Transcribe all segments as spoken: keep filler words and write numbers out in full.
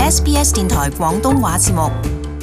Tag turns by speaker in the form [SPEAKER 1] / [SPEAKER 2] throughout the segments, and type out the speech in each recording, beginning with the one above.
[SPEAKER 1] S B S 電台廣東話節目。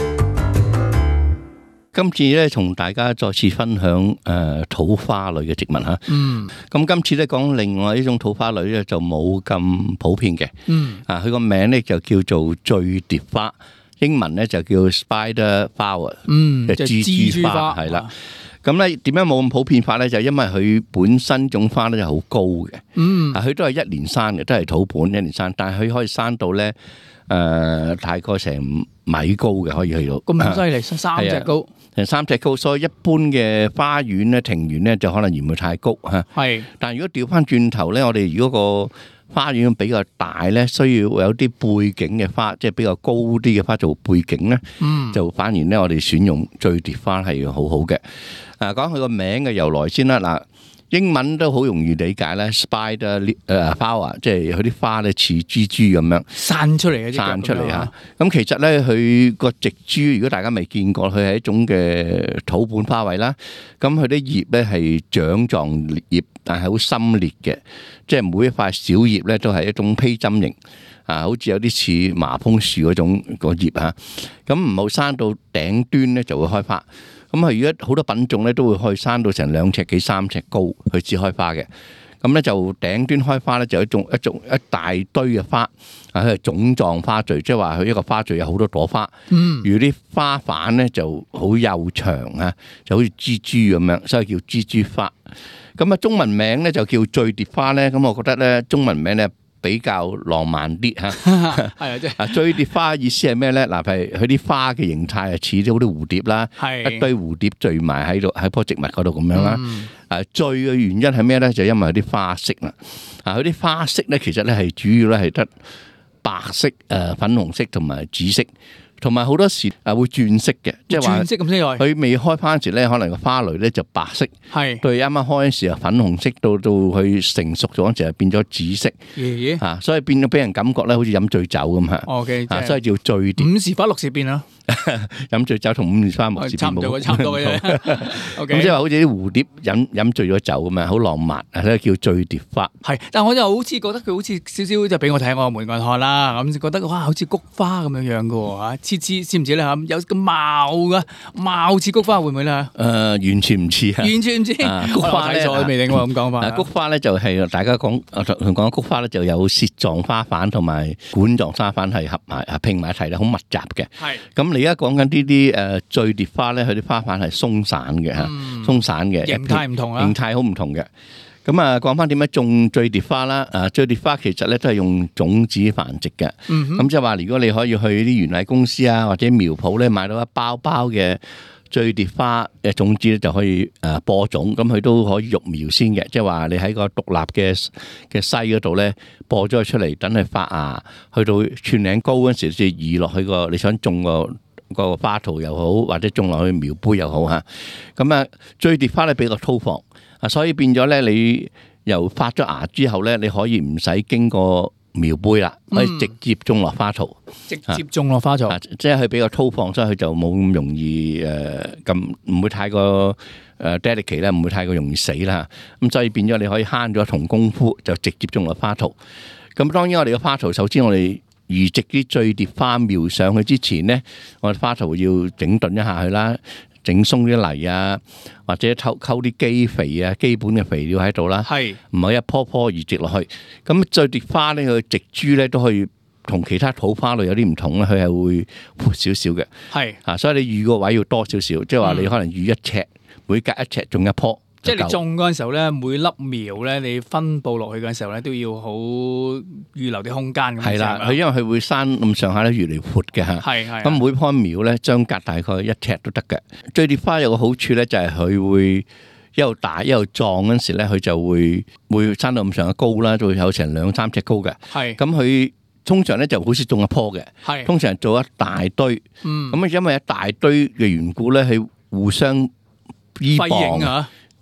[SPEAKER 2] 今次咧，同大家再次分享誒、呃、土花類嘅植物嚇。
[SPEAKER 3] 嗯。
[SPEAKER 2] 咁今次咧講另外一種土花類咧，就冇咁普遍嘅。
[SPEAKER 3] 嗯。
[SPEAKER 2] 啊，佢個名咧就叫做醉蝶花，英文咧就叫 Spider Flower。
[SPEAKER 3] 嗯。
[SPEAKER 2] 即係蜘蛛花係啦。咁咧點解冇咁普遍法咧？就因為佢本身種花咧就好高嘅。
[SPEAKER 3] 嗯。
[SPEAKER 2] 啊，佢都係一年生嘅，都係土本一年生，但係佢可以生到咧誒、呃、大概成米高嘅，可以去到。
[SPEAKER 3] 咁犀利，三隻高。
[SPEAKER 2] 成三尺高，所以一般嘅花園咧、庭園咧就可能嫌佢太高嚇。係。但係如果調翻轉頭咧，我哋如果個花園比較大咧，需要有啲背景嘅花，即係比較高啲嘅花做背景咧，嗯、就反而咧我哋選用醉蝶花係好好嘅。啊，講佢個名嘅由來先啦。嗱，英文都好容易理解咧 ，Spider 誒 flower， 即係佢啲花咧似蜘蛛咁樣
[SPEAKER 3] 散出嚟嘅，
[SPEAKER 2] 散出嚟嚇。咁其實咧，佢個植株，如果大家未見過，佢係一種嘅土本花卉啦。咁佢啲葉咧係掌狀葉，但係好深裂嘅，即係每一塊小葉咧都係一種披針形啊，好似有啲似麻風樹嗰種個葉嚇。咁唔好生到頂端咧就會開花。咁佢如果好多品種咧都會可以生到成兩尺幾三尺高，佢至開花嘅。咁咧就頂端開花咧就一種一種一大堆嘅花，啊佢係種狀花序，即係話佢一個花序有好多朵花。嗯，如啲花瓣咧就好幼長啊，就好似蜘蛛咁樣，所以叫蜘蛛花。咁啊中文名咧就叫醉蝶花咧，咁我覺得咧中文名咧比較浪漫啲嚇。係啊，即係啊醉蝶花意思係咩咧？嗱，譬如佢啲花嘅形態係似啲好啲蝴蝶啦，一堆蝴蝶聚埋喺度喺棵植物嗰度咁樣啦。嗯啊，醉嘅原因係咩咧？就因為啲花色啦。啊，佢啲花色咧，其實咧係主要咧係得白色、誒粉紅色同埋紫色，同埋好多時啊會轉色嘅，即係話
[SPEAKER 3] 轉色咁先來。
[SPEAKER 2] 佢未開花時咧，可能個花蕾咧就白色，係對啱啱開嗰時啊粉紅色，到到佢成熟咗嗰時啊變咗紫色。咦？嚇，所以變咗俾人感覺咧，好似飲醉酒咁嚇。OK，啊，所以叫醉蝶。
[SPEAKER 3] 五時花六時變啊！
[SPEAKER 2] 飲醉酒同五時花六時變冇
[SPEAKER 3] 差唔多嘅。
[SPEAKER 2] 咁即係話好似啲蝴蝶飲飲醉咗酒咁樣，好浪漫，所以叫醉蝶花。
[SPEAKER 3] 係，但係我就好似覺得佢好似少少就俾我睇我門外漢啦，咁覺得哇好似菊花咁樣樣嘅喎嚇，黐黐知唔知咧嚇？有個貌嘅貌似菊花會唔會咧？誒、
[SPEAKER 2] 呃，完全唔似啊！
[SPEAKER 3] 完全唔知。菊花咧，我未定喎咁講法。
[SPEAKER 2] 菊花咧就係大家講同講菊花咧就有舌狀花瓣同埋管狀花瓣係合埋啊拼埋一齊咧，好密集嘅。係。咁你而家講緊呢啲誒醉蝶花咧，佢啲花瓣係鬆散嘅嚇，嗯、鬆散嘅
[SPEAKER 3] 形態唔同啦，
[SPEAKER 2] 形態好唔同嘅。咁啊，講翻點樣種醉蝶花啦？啊，醉蝶花其實咧都係用種子繁殖嘅。咁即係話，如果你可以去啲園藝公司啊，或者苗圃咧買到一包包嘅醉蝶花嘅種子咧，就可以誒播種。咁佢都可以育苗先嘅，即係話你喺個獨立嘅嘅篩嗰度咧播咗佢出嚟，等佢發芽，去到寸零高嗰時就移落去個你想種個個花圖又好，或者種落去苗杯又好嚇。咁啊，醉蝶花咧比較粗放。啊，所以變咗咧，你由發咗芽之後咧，你可以唔使經過苗杯啦，可以直接種落花槽，
[SPEAKER 3] 直接種落花槽，
[SPEAKER 2] 即係佢比較粗放，所以佢就冇咁容易誒，咁、呃、唔會太過誒 delicate 咧，唔會太過容易死啦。咁所以變咗你可以慳咗一重功夫，就直接種落花槽。咁當然我哋嘅花槽，首先我哋移植啲醉蝶花苗上去之前咧，我哋花槽要整頓一下佢啦。整鬆啲泥啊，或者溝溝啲基肥啊，基本嘅肥料喺度啦，係唔係一棵棵移植落去？咁醉蝶花咧，佢植株咧都可以同其他土花類有啲唔同啦，佢係會闊少少嘅，係啊，所以你預個位要多少少，即係話你可能預一尺，每隔一尺種一棵。
[SPEAKER 3] 即係你種嗰陣時候咧，每粒苗咧，你分佈落去嗰陣時候咧，都要好預留啲空間咁。係啦，
[SPEAKER 2] 佢因為佢會生咁上下咧，越嚟越闊嘅嚇。係係。咁每棵苗咧，相隔大概一尺都得嘅。醉蝶花有個好處咧，就係佢會一路大一路壯嗰陣時咧，佢就會會生到咁上下高啦，就會有成兩三尺高嘅。係。咁佢通常咧就好似種一棵嘅。係。通常做一大堆。嗯。咁啊，因為一大堆嘅緣故咧，係互相依傍。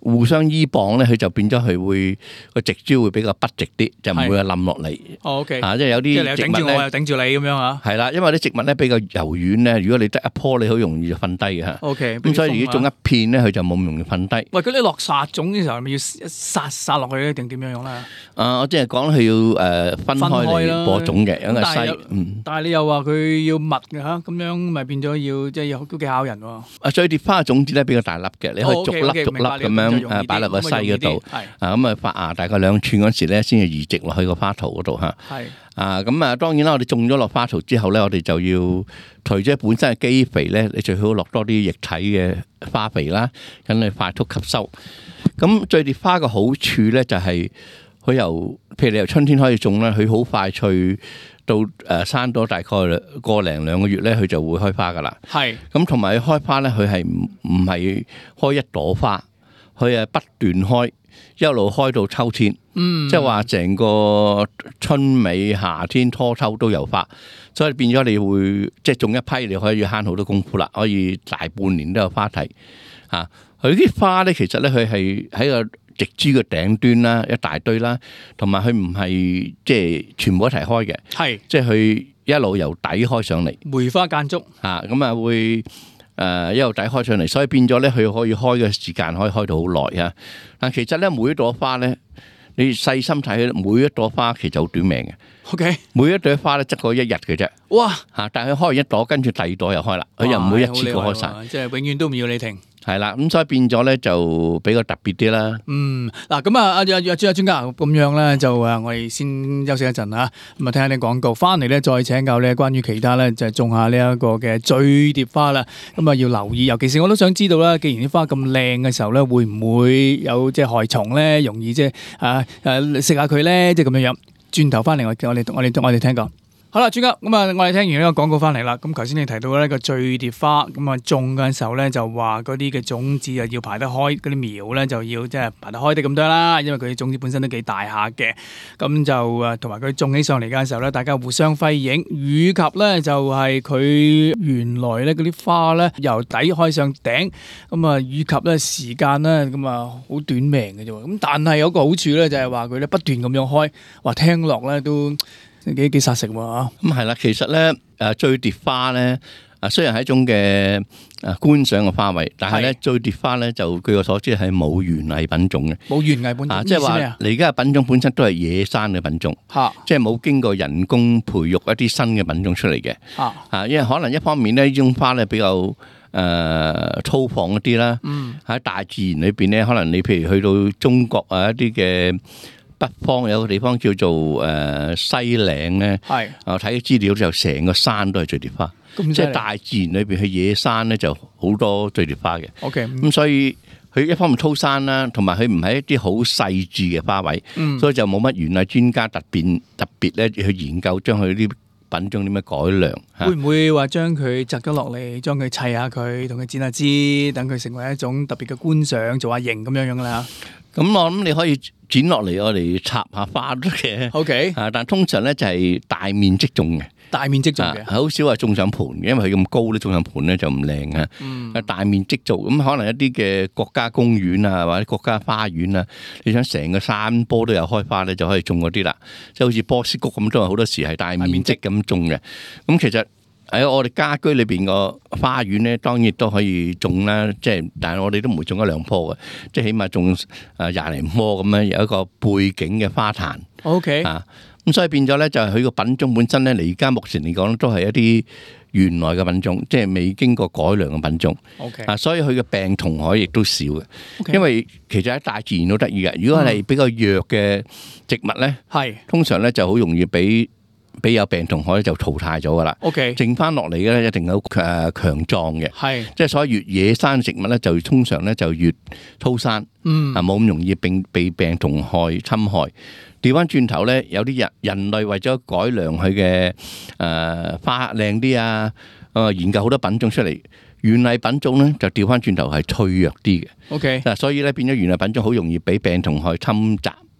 [SPEAKER 2] 互相依傍咧，佢就變咗佢會個植株會比較筆直啲，就唔會話冧落嚟。
[SPEAKER 3] 哦，OK，
[SPEAKER 2] 啊，即係有
[SPEAKER 3] 即係你又
[SPEAKER 2] 啲植物咧
[SPEAKER 3] 頂住我，又頂住你咁樣啊。
[SPEAKER 2] 係啦，因為啲植物咧比較柔軟咧，如果你得一棵，你好容易就瞓低嘅嚇。
[SPEAKER 3] OK，
[SPEAKER 2] 咁所以如果種一片咧，佢就冇咁容易瞓低。
[SPEAKER 3] 喂，咁你落撒種嘅時候，係咪要撒撒落去咧，定點樣樣咧？
[SPEAKER 2] 啊，我即係講佢要誒分開嚟播種嘅，有個西嗯。
[SPEAKER 3] 但係你又話佢要密嘅嚇，咁樣咪變咗要即係要都幾考人喎。
[SPEAKER 2] 啊，醉蝶花嘅種子咧比較大粒嘅，你可以逐粒
[SPEAKER 3] OK，OK，
[SPEAKER 2] 逐粒
[SPEAKER 3] 明白
[SPEAKER 2] 咁樣
[SPEAKER 3] 咁就容易啲
[SPEAKER 2] 誒擺落個西嗰度。
[SPEAKER 3] 係
[SPEAKER 2] 啊，咁啊發芽大概兩寸嗰時咧，先至移植落去個花槽嗰度嚇。
[SPEAKER 3] 係
[SPEAKER 2] 啊，咁啊當然啦，我哋種咗落花槽之後咧，我哋就要除咗本身嘅基肥咧，你最好落多啲液體嘅花肥啦，咁你快速吸收。咁醉蝶花嘅好處咧就係佢由譬如你由春天開始種咧，佢好快脆到誒生咗大概個零兩個月咧，佢就會開花噶啦。
[SPEAKER 3] 係
[SPEAKER 2] 咁同埋開花咧，佢係唔唔係開一朵花，佢係不斷開，一路開到秋天。
[SPEAKER 3] 嗯，
[SPEAKER 2] 即係話成個春尾、夏天、初秋都有花，所以變咗你會即係種一批，你可以慳好多功夫啦，可以大半年都有花提。嚇，佢啲花咧，其實咧佢係喺個植株嘅頂端啦，一大堆啦，同埋佢唔係即係全部一齊開嘅，
[SPEAKER 3] 係
[SPEAKER 2] 即係佢一路由底開上嚟。
[SPEAKER 3] 梅花間竹
[SPEAKER 2] 嚇，咁啊會誒一路底開上嚟，所以變咗咧佢可以開嘅時間可以開到好耐啊！但其實咧每一朵花咧，你細心睇，每一朵花其實好短命嘅。
[SPEAKER 3] OK，
[SPEAKER 2] 每一朵花咧得個一日嘅啫。
[SPEAKER 3] 哇！
[SPEAKER 2] 嚇，但係佢開完一朵，跟住第二朵又開啦，佢又唔會一次過開晒。
[SPEAKER 3] 即係永遠都唔要你停。
[SPEAKER 2] 係啦，咁所以變咗咧就比較特別啲啦。
[SPEAKER 3] 嗯，嗱咁啊，阿阿阿專阿專家咁樣咧，就誒我哋先休息一陣嚇，咁啊聽下啲廣告，翻嚟咧再請教咧關於其他咧就係種下呢一個嘅醉蝶花啦。咁啊要留意，尤其是我都想知道啦，既然啲花咁靚嘅時候咧，會唔會有即係害蟲咧？容易即係啊誒食下佢咧，即係咁樣樣。轉頭翻嚟，我我哋我哋我哋聽講。好啦，專家咁啊，我哋聽完呢個廣告翻嚟啦。咁頭先你提到呢個醉蝶花，咁啊種嘅時候咧就話嗰啲嘅種子啊要排得開，嗰啲苗咧就要即係排得開啲咁多啦。因為佢種子本身都幾大下嘅，咁就誒同埋佢種起上嚟嘅時候咧，大家互相輝映，以及咧就係佢原來咧嗰啲花咧由底開上頂，咁啊以及咧時間咧咁啊好短命嘅啫。咁但係有個好處咧就係話佢咧不斷咁樣開，話聽落咧都幾幾殺食喎嚇。
[SPEAKER 2] 咁係啦，其實咧誒醉蝶花咧啊雖然係一種嘅誒觀賞嘅花卉，但係咧醉蝶花咧就據我所知係冇園藝品種嘅。
[SPEAKER 3] 冇園藝品種
[SPEAKER 2] 啊，即係話你而家嘅品種本身都係野生嘅品種，
[SPEAKER 3] 嚇，
[SPEAKER 2] 即係冇經過人工培育一啲新嘅品種出嚟嘅。
[SPEAKER 3] 嚇
[SPEAKER 2] 啊，因為可能一方面咧呢種花咧比較誒、呃、粗放一啲啦。
[SPEAKER 3] 嗯，
[SPEAKER 2] 喺大自然裏邊咧，可能你譬如去到中國啊一啲嘅。北方有個地方叫做誒、呃、西嶺咧，
[SPEAKER 3] 係
[SPEAKER 2] 我睇資料就成個山都係醉蝶花，即係大自然裏邊去野山咧就好多醉蝶花嘅。
[SPEAKER 3] OK，
[SPEAKER 2] 咁所以佢一方面粗生啦，同埋佢唔係一啲好細緻嘅花卉，
[SPEAKER 3] 嗯、
[SPEAKER 2] 所以就冇乜園藝專家特別特別咧去研究將佢啲品種點樣改良。
[SPEAKER 3] 會唔會話將佢摘咗落嚟，將佢砌下佢，同佢剪下枝，等佢成為一種特別嘅觀賞，做下型咁樣樣啦？
[SPEAKER 2] 咁我諗你可以剪落嚟，我哋插下花都嘅。
[SPEAKER 3] O K，
[SPEAKER 2] 啊，但通常咧就係大面積種嘅，
[SPEAKER 3] 大面積種嘅，
[SPEAKER 2] 好少話種上盤嘅，因為佢咁高咧，種上盤咧就唔靚啊。
[SPEAKER 3] 嗯，
[SPEAKER 2] 大面積做，咁可能一啲嘅國家公園啊，或者國家花園啊，你想成個山坡都有開花咧，就可以種嗰啲啦。即係好似波斯菊咁，都係好多時係大面積咁種嘅。咁其實喺我哋家居裏邊個花園咧，當然都可以種啦。即係，但係我哋都唔會種一兩棵嘅，即係起碼種誒廿零棵咁樣，有一個背景嘅花壇。
[SPEAKER 3] O K
[SPEAKER 2] 啊，咁所以變咗咧，就係佢個品種本身咧，你而家目前嚟講都係一啲原來嘅品種，即係未經過改良嘅品種。
[SPEAKER 3] O K
[SPEAKER 2] 啊，所以佢嘅病蟲害亦都少嘅。
[SPEAKER 3] Okay.
[SPEAKER 2] 因為其實喺大自然都得意嘅。如果係比較弱嘅植物咧，係、嗯、通常咧就好容易俾。俾有病蟲害就淘汰咗噶啦。OK，剩翻落嚟嘅咧一定好誒強壯嘅。係，即係所以越野生植物咧，就通常咧就越粗生。嗯，啊冇咁容易並被病蟲害侵害。調翻轉頭咧，有啲人人類為咗改良佢嘅誒花靚啲啊，誒研究好多品種出嚟，園藝品種咧就調翻轉頭係脆弱啲嘅。OK，嗱所以咧變咗園藝品種好容易俾病蟲害侵襲。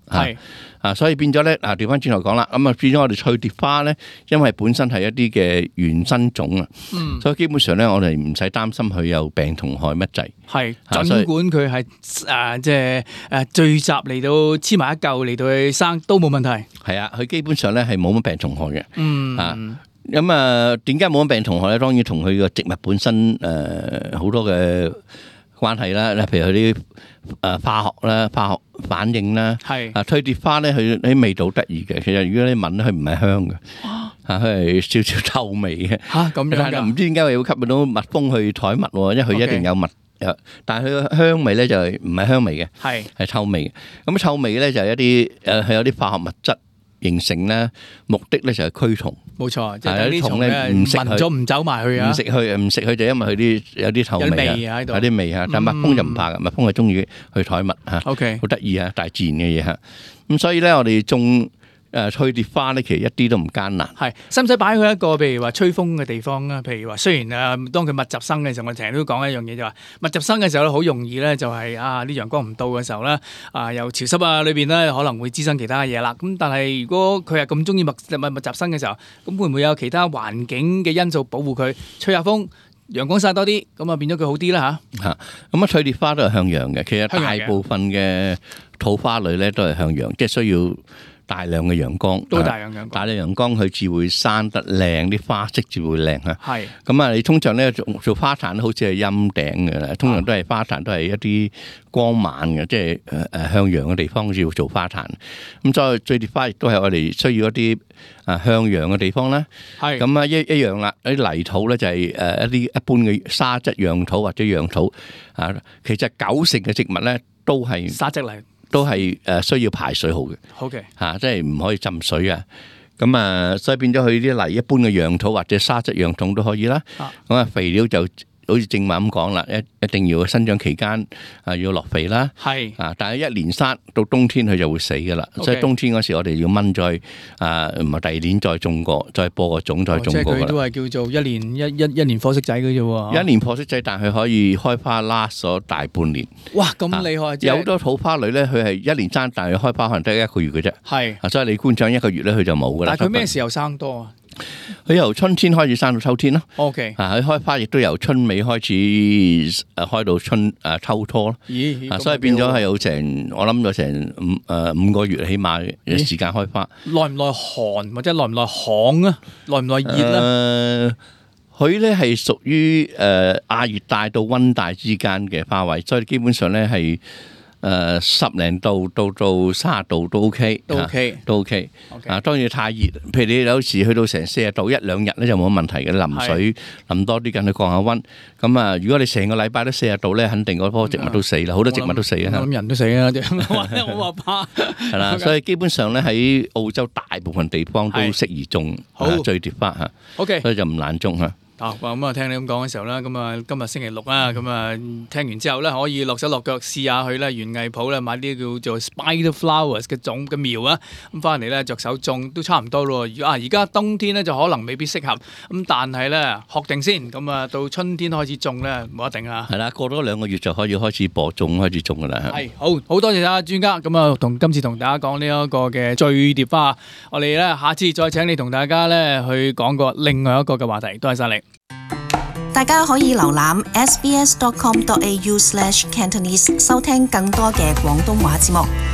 [SPEAKER 3] 係
[SPEAKER 2] 啊，所以變咗咧，嗱調翻轉頭講啦，咁啊變咗我哋翠蝶花咧，因為本身係一啲嘅原生種啊，
[SPEAKER 3] 嗯，
[SPEAKER 2] 所以基本上咧我哋唔使擔心佢有病蟲害乜滯。
[SPEAKER 3] 係，
[SPEAKER 2] 啊所以
[SPEAKER 3] 儘管佢係誒即係誒聚集嚟到黐埋一嚿嚟到去生都冇問題。
[SPEAKER 2] 係啊，佢基本上咧係冇乜病蟲害嘅。
[SPEAKER 3] 嗯
[SPEAKER 2] 啊咁啊，點解冇乜病蟲害咧？當然同佢個植物本身誒好多嘅關係啦，譬如佢啲誒化學啦、化學反應啦，
[SPEAKER 3] 係
[SPEAKER 2] 啊翠蝶花咧，佢啲味道好得意嘅。其實如果你聞咧，佢唔係香嘅，啊佢係少少臭味嘅。
[SPEAKER 3] 嚇咁樣
[SPEAKER 2] 但係
[SPEAKER 3] 㗎，
[SPEAKER 2] 唔知點解會吸引到蜜蜂去採蜜喎？因為佢一定有蜜，有但係佢嘅香味咧就係唔係香味嘅，
[SPEAKER 3] 係
[SPEAKER 2] 係臭味嘅。咁臭味咧就係一啲誒係有啲化學物質形成咧，目的咧就係驅蟲。
[SPEAKER 3] 冇錯，即係
[SPEAKER 2] 係
[SPEAKER 3] 等啲蟲
[SPEAKER 2] 有啲蟲咧
[SPEAKER 3] 咧
[SPEAKER 2] 唔食佢
[SPEAKER 3] 聞咗唔走埋去啊，
[SPEAKER 2] 唔食佢唔食佢就因為佢啲有啲臭
[SPEAKER 3] 有啲
[SPEAKER 2] 味啊，
[SPEAKER 3] 味喺度
[SPEAKER 2] 有啲味啊。但蜜蜂就唔怕嘅，蜜蜂係中意去採蜜嚇，
[SPEAKER 3] OK
[SPEAKER 2] 好得意啊，大自然嘅嘢嚇。咁所以咧，我哋種誒翠蝶花咧，其實一啲都唔艱難。
[SPEAKER 3] 係，使唔使擺佢一個譬如話吹風嘅地方啊？譬如話，雖然誒當佢密集生嘅時候，我成日都講一樣嘢就話，密集生嘅時候咧，好容易咧就係啊啲陽光唔到嘅時候咧，啊又潮濕啊，裏邊咧可能會滋生其他嘅嘢啦。咁但係如果佢係咁中意密密密集生嘅時候，咁會唔會有其他環境嘅因素保護佢，吹下風？陽光曬多啲，咁啊變咗佢好啲啦嚇。
[SPEAKER 2] 嚇咁啊，翠蝶花都係向陽嘅。其實
[SPEAKER 3] 向陽嘅
[SPEAKER 2] 大部分嘅土花類咧都係向陽，即係需要大量嘅陽光。
[SPEAKER 3] 都大量陽光
[SPEAKER 2] 大量陽光佢至會生得靚，啲花色至會靚嚇。
[SPEAKER 3] 係
[SPEAKER 2] 咁啊，你通常咧做做花壇好似係陰頂嘅啦，通常都係花壇都係一啲光猛嘅，即係誒誒向陽嘅地方要做花壇。咁所以翠蝶花亦都係我哋需要一啲啊向陽嘅地方啦。
[SPEAKER 3] 係
[SPEAKER 2] 咁啊一一樣啦，啲泥土咧就係誒一啲一般嘅沙質樣土或者樣土啊。其實九成嘅植物咧都係
[SPEAKER 3] 沙質嚟
[SPEAKER 2] 都係誒需要排水好嘅
[SPEAKER 3] ，OK
[SPEAKER 2] 嚇，即係唔可以浸水啊。咁啊，所以變咗佢啲泥一般嘅樣土或者沙質樣土都可以啦。咁啊，肥料就好似正話咁講啦，一一定要生長期間啊要落肥啦。
[SPEAKER 3] 係
[SPEAKER 2] 啊，但係一年生到冬天佢就會死噶啦。
[SPEAKER 3] OK
[SPEAKER 2] 所以冬天嗰時我哋要掹再啊，唔係第二年再種過，再播個種再
[SPEAKER 3] 哦即係
[SPEAKER 2] 種過噶啦。
[SPEAKER 3] 佢都係叫做一年一一一年貨色仔嘅啫喎。
[SPEAKER 2] 一年破色仔，但係佢可以開花 last 咗大半年。
[SPEAKER 3] 哇咁厲害，即係
[SPEAKER 2] 有好多土花類咧，佢係一年生，但係開花可能得一個月嘅啫。
[SPEAKER 3] 係。
[SPEAKER 2] 啊，所以你觀賞一個月咧，佢就冇噶啦。
[SPEAKER 3] 但係佢咩時候生多啊
[SPEAKER 2] 佢由春天開始生到秋天咯。
[SPEAKER 3] ？OK。
[SPEAKER 2] 啊，佢開花亦都由春尾開始誒開到春誒秋初咯。
[SPEAKER 3] 咦？
[SPEAKER 2] 啊，所以變咗係有成我諗咗成五誒五個月起碼嘅時間開花。
[SPEAKER 3] 耐唔耐寒或者耐唔耐旱啊？耐唔耐熱咧？
[SPEAKER 2] 誒，佢咧係屬於誒亞熱帶到溫帶之間嘅花卉，所以基本上咧係誒十零度到到卅度都 OK，
[SPEAKER 3] 都 OK
[SPEAKER 2] 都 OK。
[SPEAKER 3] OK
[SPEAKER 2] 啊，當然太熱，譬如你有時去到成四十度一兩日咧就冇乜問題嘅，淋水淋多啲緊去降下溫。咁啊，如果你成個禮拜都四十度咧，肯定嗰棵植物都死啦，好多植物都死啊。
[SPEAKER 3] 我諗人都死啦，我話怕。
[SPEAKER 2] 係啦，所以基本上咧喺澳洲大部分地方都
[SPEAKER 3] 係
[SPEAKER 2] 適宜種
[SPEAKER 3] 好
[SPEAKER 2] 啊翠蝶花嚇，
[SPEAKER 3] OK。
[SPEAKER 2] 所以就唔難種嚇。
[SPEAKER 3] 啊，咁啊，聽你咁講嘅時候咧，咁啊，今日星期六啦，咁啊，聽完之後咧，可以落手落腳試下去咧園藝鋪咧買啲叫做 Spider Flowers 嘅種嘅苗啊，咁翻嚟咧着手種都差唔多咯。啊，而家冬天咧就可能未必適合，咁但係咧學定先，咁啊到春天開始種咧冇一定啊。
[SPEAKER 2] 係啦，過多兩個月就可以開始播種，開始種噶啦。
[SPEAKER 3] 係好好多謝啊專家，咁啊同今次同大家講呢一個嘅醉蝶花，我哋咧下次再請你同大家咧去講個另外一個嘅話題，多謝晒你。
[SPEAKER 1] 大家可以瀏覽 s b s dot com dot a u slash cantonese 收聽更多嘅廣東話節目。